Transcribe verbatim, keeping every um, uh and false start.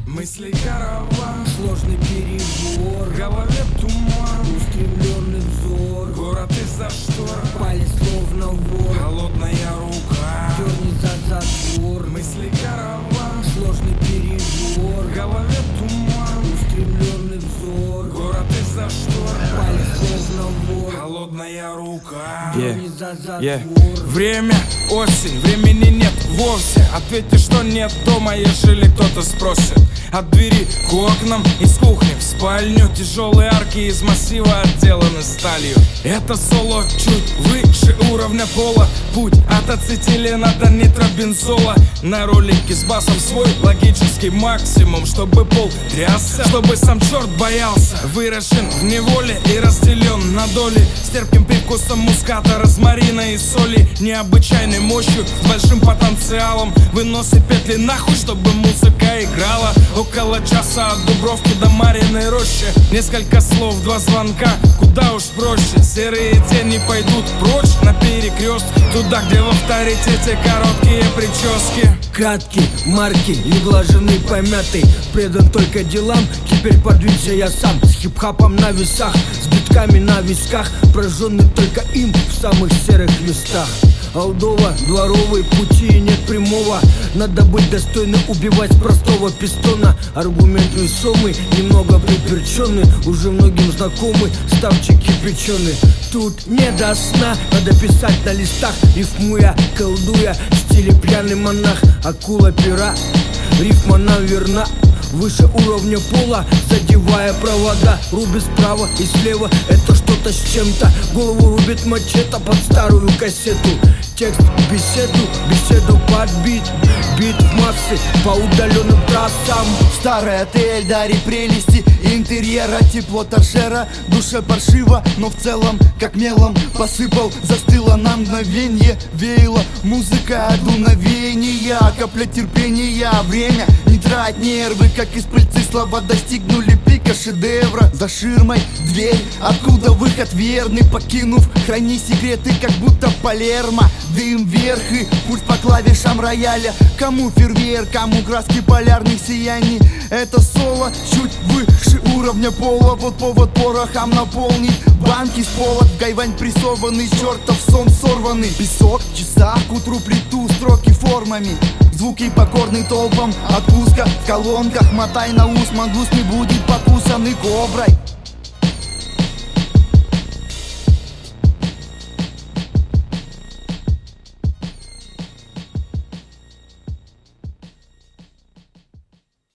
Мысли караван, сложный перебор, в голове туман, устремленный взор, город из-за штор, палец словно вор, холодная рука, дерни за затвор. мысли караван, Сложный перебор, в голове туман, устремленный взор, город из-за штор, палец словно вор, холодная рука. дерни за затвор. Yeah. Время осень, времени нет вовсе. Ответьте, что нет дома, ежели кто-то спросит. От двери к окнам, из кухни в спальню, тяжелые арки из массива отделаны сталью. Это соло чуть выше уровня пола. Путь от ацетилена до нитробензола. На ролике с басом свой логический максимум, чтобы пол трясся, чтобы сам черт боялся. Выращен в неволе и разделен на доли, с терпким привкусом муската, розмарина и соли. Необычайной мощью, с большим потенциалом, выносит петли нахуй, чтобы музыка играла. Около часа от Дубровки до Марьиной рощи. Несколько слов, два звонка, куда уж проще. Серые тени пойдут прочь на перекрест, туда, где в авторитете короткие прически. Краткий, марки, неглаженный, помятый, предан только делам. Теперь подвигся я сам, с хип-хапом на весах, с битками на висках, прожженный только им в самых серых местах. Алдова, дворовой, пути нет прямого. Надо быть достойным, убивать простого пистона. Аргумент весомый, немного приперченный, уже многим знакомый, ставчики печеный. Тут не до сна, надо писать на листах, рифмуя, колдуя, в стиле пьяный монах. Акула пера, рифма нам верна, выше уровня пола, задевая провода. Рубит справа и слева, это что-то с чем-то. Голову рубит мачете под старую кассету. Текст в беседу, беседу под бит, бит в массы по удаленным трассам. Старый отель дарит прелести интерьера, тепло торшера, душе паршиво, но в целом как мелом посыпал. Застыло на мгновенье, веяло музыка от дуновения, капля терпения, время не трать нервы, как из пыльцы слова достигнули пика шедевра. За ширмой дверь, откуда выход верный, покинув, храни секреты, как будто Палермо. Дым вверх и пульс по клавишам рояля. Кому фейерверк, кому краски полярных сияний. Это соло чуть выше уровня пола. Вот повод порохом наполнить банки с полок. В гайвань прессованный, чертов сон сорванный. Песок в часах, к утру плиту строки формами. Звуки покорны толпам, отпуска в колонках. Мотай на ус, мангус не будет покусанный коброй.